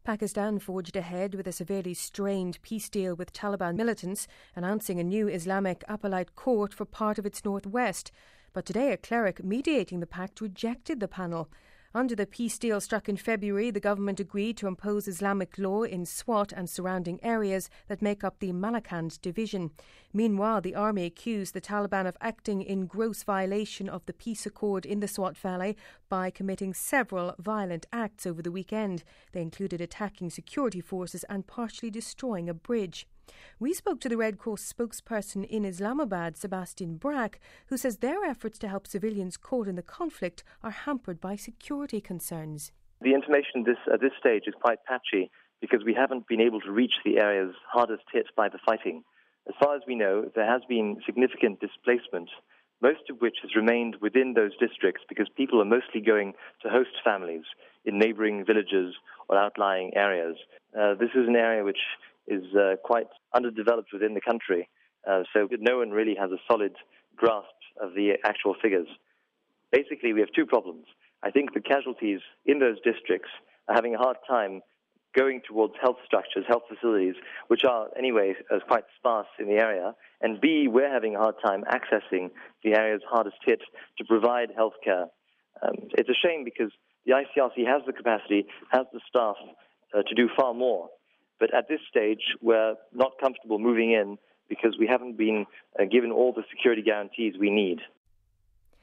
Pakistan forged ahead with a severely strained peace deal with Taliban militants, announcing a new Islamic appellate court for part of its northwest. But today a cleric mediating the pact rejected the panel. Under the peace deal struck in February, the government agreed to impose Islamic law in Swat and surrounding areas that make up the Malakand division. Meanwhile, the army accused the Taliban of acting in gross violation of the peace accord in the Swat Valley by committing several violent acts over the weekend. They included attacking security forces and partially destroying a bridge. We spoke to the Red Cross spokesperson in Islamabad, Sebastian Brack, who says their efforts to help civilians caught in the conflict are hampered by security concerns. The information at this stage is quite patchy because we haven't been able to reach the areas hardest hit by the fighting. As far as we know, there has been significant displacement, most of which has remained within those districts because people are mostly going to host families in neighbouring villages or outlying areas. This is an area which is quite underdeveloped within the country, so no one really has a solid grasp of the actual figures. Basically, we have two problems. I think the casualties in those districts are having a hard time going towards health structures, health facilities, which are anyway quite sparse in the area, and B, we're having a hard time accessing the areas hardest hit to provide health care. It's a shame because the ICRC has the capacity, has the staff to do far more. But at this stage, we're not comfortable moving in because we haven't been given all the security guarantees we need.